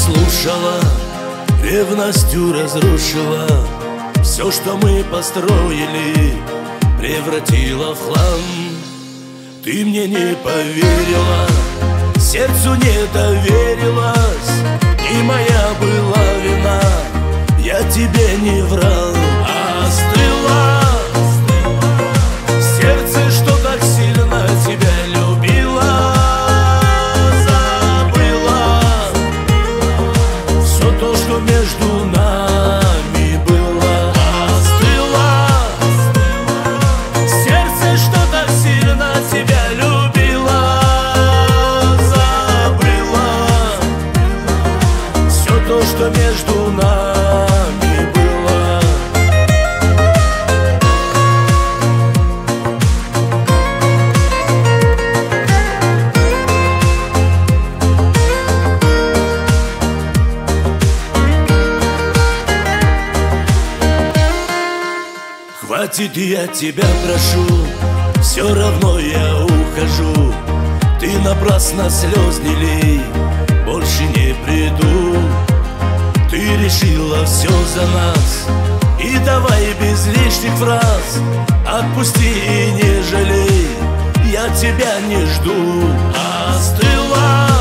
слушала, ревностью разрушила. Все, что мы построили, превратила в хлам. Ты мне не поверила, сердцу не доверилась. Не моя была вина, я тебе не врал. Остыла сердце, что так сильно тебя любило. Забыла все то, что между нами было. Остыла сердце, что так сильно тебя любило. Забыла все то, что между нами было. Хватит, я тебя прошу, все равно я ухожу. Ты напрасно слез не лей, больше не приду. Ты решила все за нас, и давай без лишних фраз. Отпусти и не жалей, я тебя не жду. Остыла